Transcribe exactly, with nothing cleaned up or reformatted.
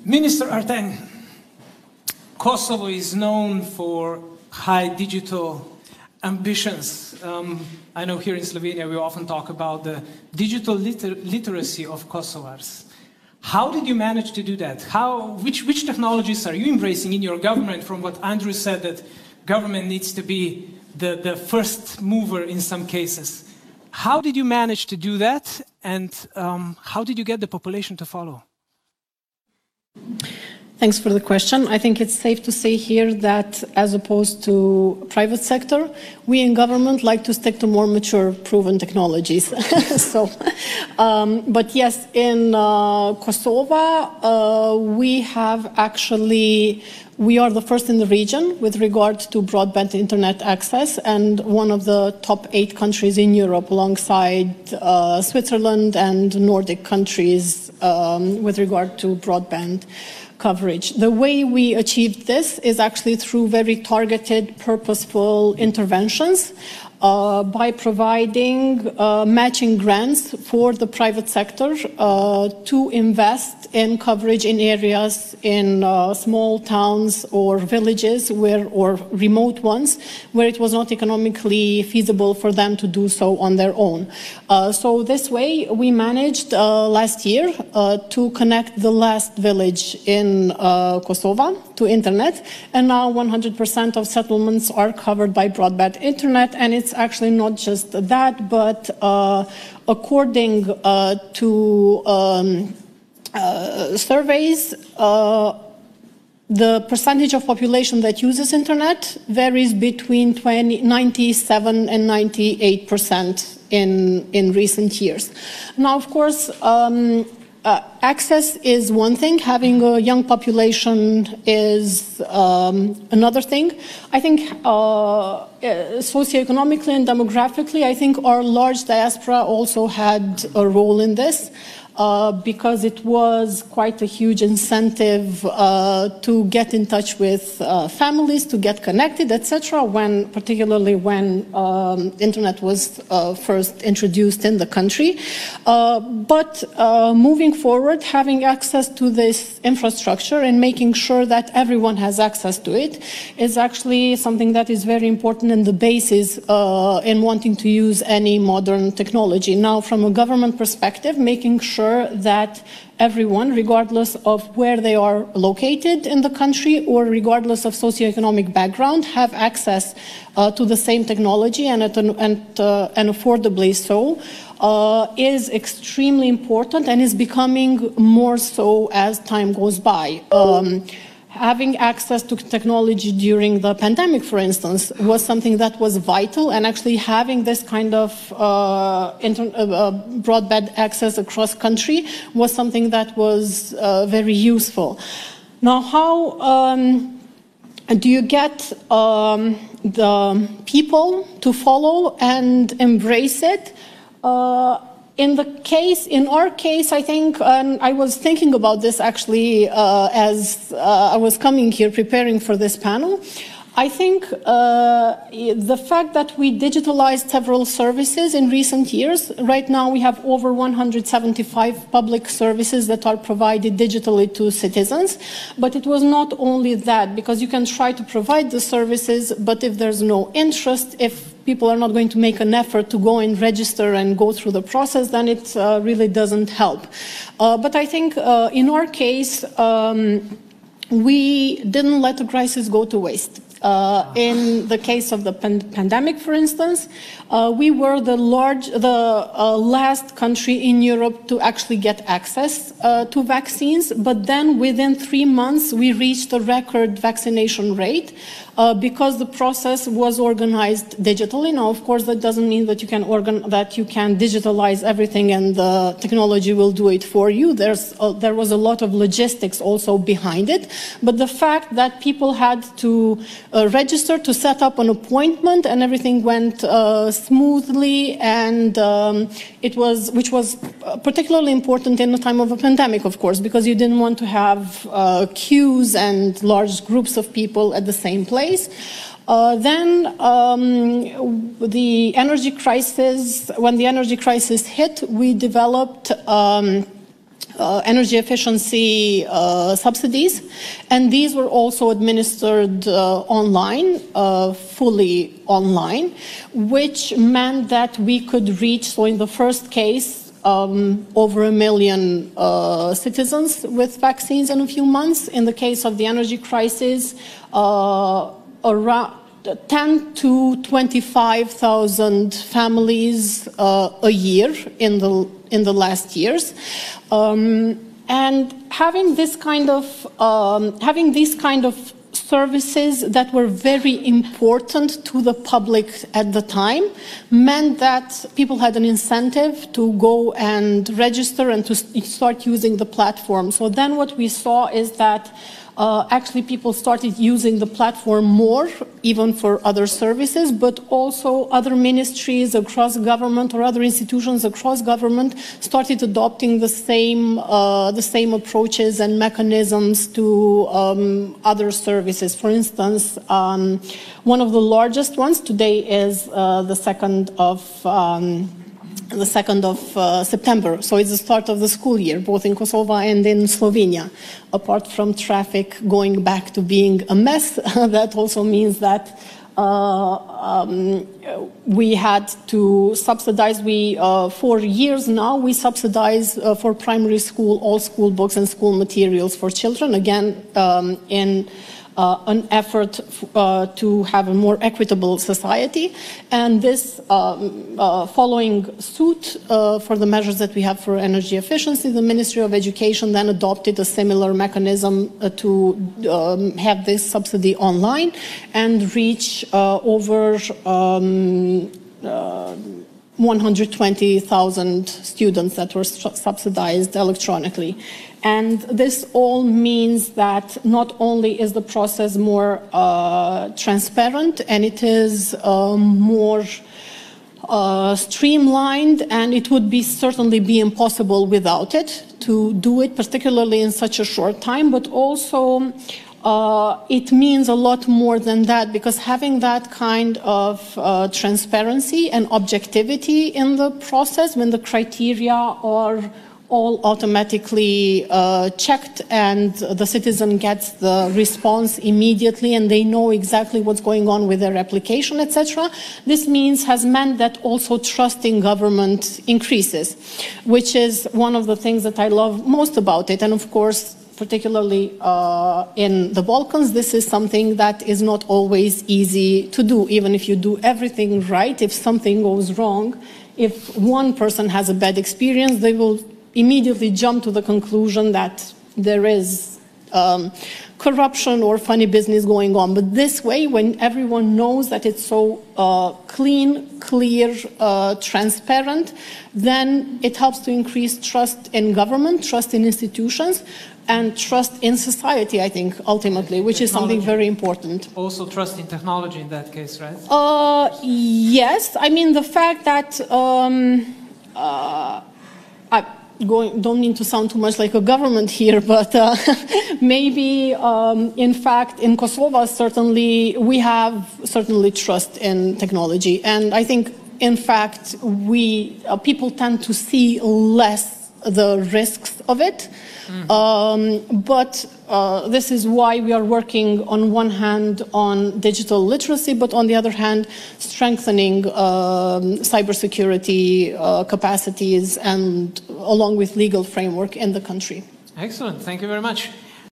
Minister Arteng, Kosovo is known for high digital ambitions. Um, I know here in Slovenia we often talk about the digital liter literacy of Kosovars. How did you manage to do that? How, which, which technologies are you embracing in your government? From what Andrew said, that government needs to be the, the first mover in some cases. How did you manage to do that? And um, how did you get the population to follow? Thanks for the question. I think it's safe to say here that, as opposed to private sector, we in government like to stick to more mature, proven technologies. so, um, but yes, in uh, Kosovo, uh, we have actually, we are the first in the region with regard to broadband internet access, and one of the top eight countries in Europe, alongside uh, Switzerland and Nordic countries um, with regard to broadband coverage. The way we achieved this is actually through very targeted, purposeful interventions uh, by providing uh, matching grants for the private sector uh, to invest in coverage in areas in uh, small towns or villages where, or remote ones, where it was not economically feasible for them to do so on their own. Uh, so this way we managed uh, last year uh, to connect the last village in uh, Kosovo to internet, and now one hundred percent of settlements are covered by broadband internet. And it's actually not just that, but uh, according uh, to um, uh, surveys, uh, the percentage of population that uses internet varies between ninety-seven and ninety-eight percent in, in recent years. Now, of course, um, uh, access is one thing. Having a young population is um, another thing. I think uh, socioeconomically and demographically, I think our large diaspora also had a role in this. Uh, because it was quite a huge incentive uh, to get in touch with uh, families, to get connected, et cetera. When, particularly when um, internet was uh, first introduced in the country. Uh, but uh, moving forward, having access to this infrastructure and making sure that everyone has access to it is actually something that is very important and the basis uh, in wanting to use any modern technology. Now, from a government perspective, making sure that everyone, regardless of where they are located in the country or regardless of socioeconomic background, have access uh, to the same technology and, at an, and, uh, and affordably so, uh, is extremely important and is becoming more so as time goes by. Um, Having access to technology during the pandemic, for instance, was something that was vital, and actually having this kind of uh, inter uh, broadband access across country was something that was uh, very useful. Now, how um, do you get um, the people to follow and embrace it? Uh, In the case, in our case, I think, and I was thinking about this actually uh, as uh, I was coming here preparing for this panel. I think uh, the fact that we digitalized several services in recent years, right now we have over one hundred seventy-five public services that are provided digitally to citizens. But it was not only that, because you can try to provide the services, but if there's no interest, if people are not going to make an effort to go and register and go through the process, then it uh, really doesn't help. Uh, but I think uh, in our case, um, we didn't let the crisis go to waste. Uh, in the case of the pan pandemic, for instance, uh, we were the large, the uh, last country in Europe to actually get access uh, to vaccines. But then, within three months, we reached a record vaccination rate uh, because the process was organized digitally. Now, of course, that doesn't mean that you can organ that you can digitalize everything and the technology will do it for you. There's uh, there was a lot of logistics also behind it. But the fact that people had to Uh, register, to set up an appointment, and everything went uh, smoothly, and um, it was, which was particularly important in the time of a pandemic, of course, because you didn't want to have uh, queues and large groups of people at the same place. Uh, then um, the energy crisis, when the energy crisis hit, we developed um, Uh, energy efficiency uh, subsidies, and these were also administered uh, online, uh, fully online, which meant that we could reach, so in the first case, um, over a million uh, citizens with vaccines in a few months. In the case of the energy crisis, uh, around ten to twenty-five thousand families uh, a year in the in the last years. Um, and having this kind of um, having these kind of services that were very important to the public at the time meant that people had an incentive to go and register and to start using the platform. So then what we saw is that Uh, actually, people started using the platform more, even for other services, but also other ministries across government or other institutions across government started adopting the same, uh, the same approaches and mechanisms to um, other services. For instance, um, one of the largest ones today is uh, the second of um, the second of uh, September. So it's the start of the school year, both in Kosovo and in Slovenia. Apart from traffic going back to being a mess, that also means that uh, um, we had to subsidize, we, uh, for years now, we subsidize uh, for primary school all school books and school materials for children, again, um, in Uh, an effort uh, to have a more equitable society. And this, um, uh, following suit uh, for the measures that we have for energy efficiency, the Ministry of Education then adopted a similar mechanism uh, to um, have this subsidy online and reach uh, over um, uh, one hundred twenty thousand students that were subsidized electronically. And this all means that not only is the process more uh, transparent, and it is uh, more uh, streamlined, and it would be certainly be impossible without it to do it, particularly in such a short time, but also Uh, it means a lot more than that, because having that kind of uh, transparency and objectivity in the process, when the criteria are all automatically uh, checked and the citizen gets the response immediately and they know exactly what's going on with their application, et cetera. This means has meant that also trust in government increases, which is one of the things that I love most about it. And of course, particularly uh, in the Balkans, this is something that is not always easy to do. Even if you do everything right, if something goes wrong, if one person has a bad experience, they will immediately jump to the conclusion that there is um, corruption or funny business going on. But this way, when everyone knows that it's so uh, clean, clear, uh, transparent, then it helps to increase trust in government, trust in institutions, and trust in society, I think, ultimately, which is something very important. Also trust in technology in that case, right? Uh, yes. I mean, the fact that um, uh, I going, don't mean to sound too much like a government here, but uh, maybe, um, in fact, in Kosovo, certainly, we have certainly trust in technology. And I think, in fact, we uh, people tend to see less the risks of it. Mm-hmm. um, but uh, this is why we are working on one hand on digital literacy, but on the other hand, strengthening um, cybersecurity uh, capacities and along with legal framework in the country. Excellent. Thank you very much.